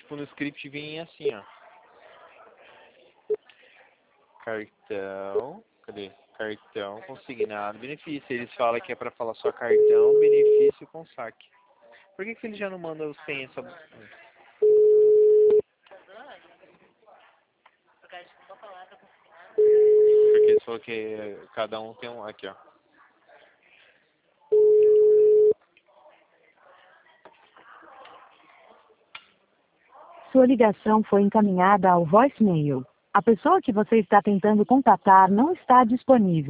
Tipo, no script vem assim, ó. Cartão, cadê? Cartão consignado, benefício. Eles falam que é pra falar só cartão, benefício com saque. Por que eles já não mandam sem essa... Porque eles falaram que cada um tem um... Aqui, ó. Sua ligação foi encaminhada ao voicemail. A pessoa que você está tentando contatar não está disponível.